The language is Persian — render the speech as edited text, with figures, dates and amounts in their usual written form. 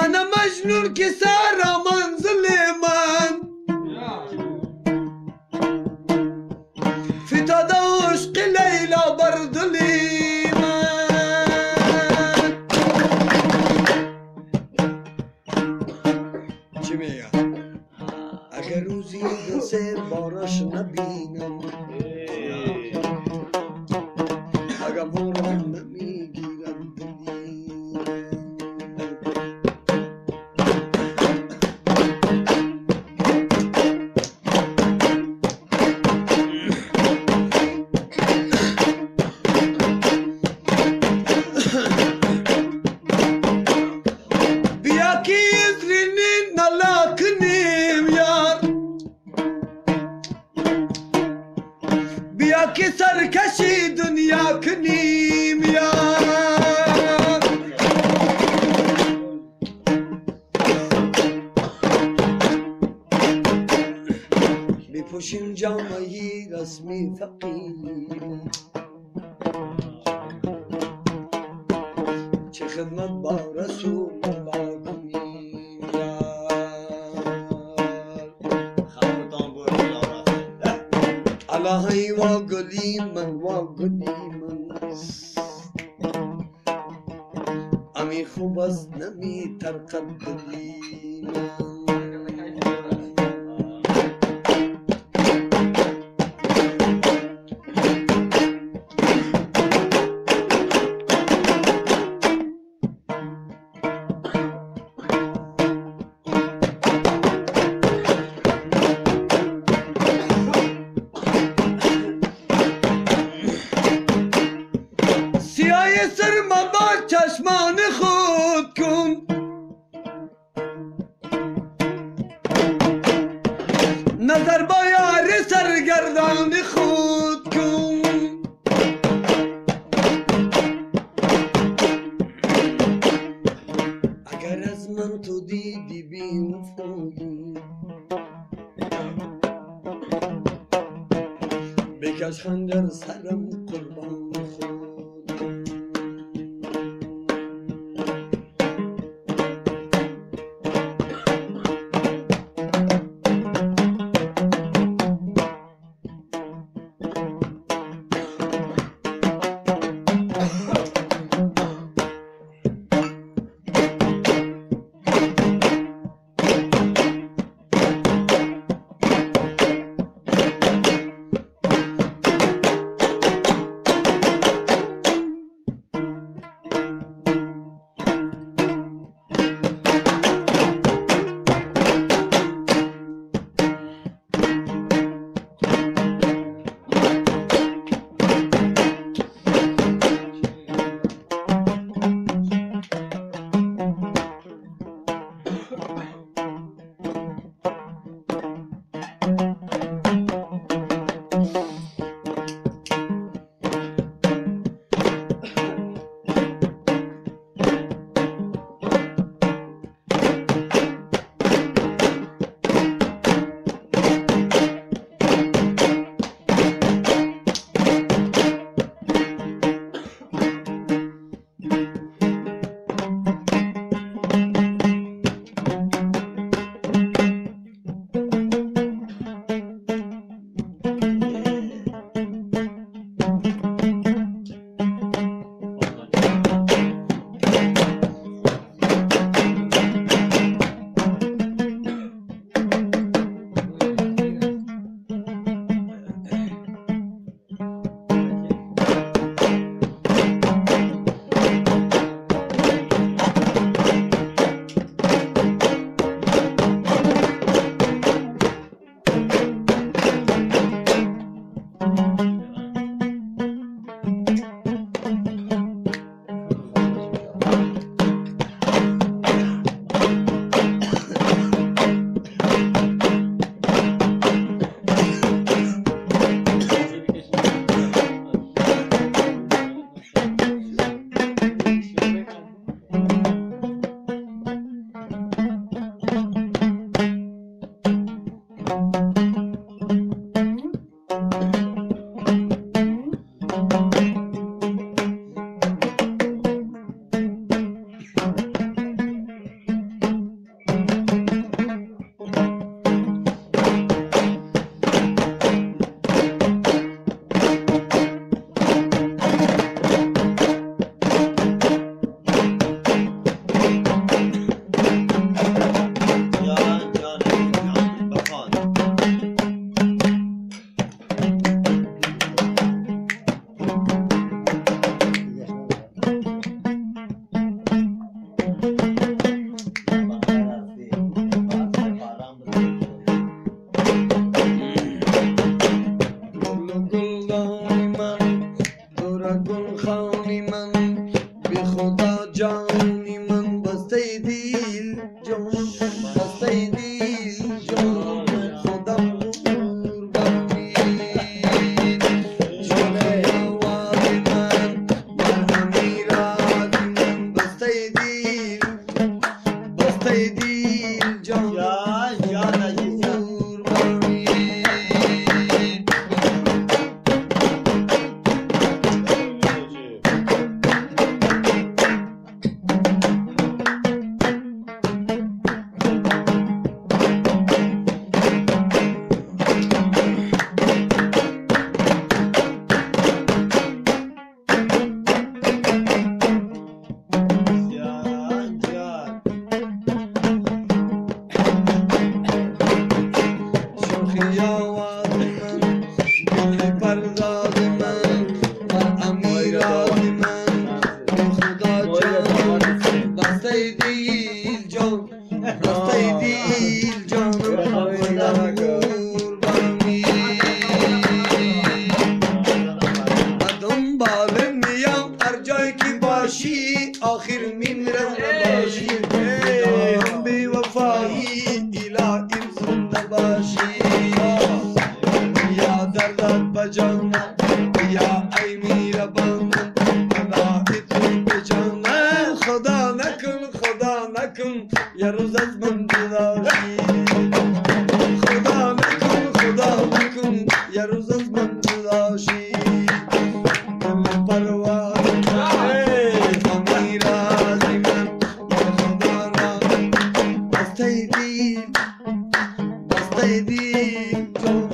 من مجنون که سر منزل من فتاد عشق لیلا بر دل من. چی میگه؟ اگر روزی دست بارش نبینم اگر مورم نمیگیرم دلی بیا که ازرینی نلا کنیم یار بیا که سرکشی دنیا کنیم یار بپوشیم جامعی رسمی فقیر چه خدمت با رسول الله کنیم الهی و گلی من امی خوب است نمی ترقد دلی من. سیاه سرما با چشمان خود کن نظر با یار سرگردان خود کن اگر از من تو دیدی بی وفایی بکش خنجر سرم قربان خود. دیل جان بسته دیل جان خودم قربانی جان آواز من بر امیر آدی من بسته دیل جان قربانی آخر میمیرم نباشی هم بی وفایی الهیم زنده باشی یا دردت بجانم یا ای میربانم الهی تو بجانم خدا نکن یه روز از من جداشی خدا نکن یه روز از من جداشی دل پروار بسته دیل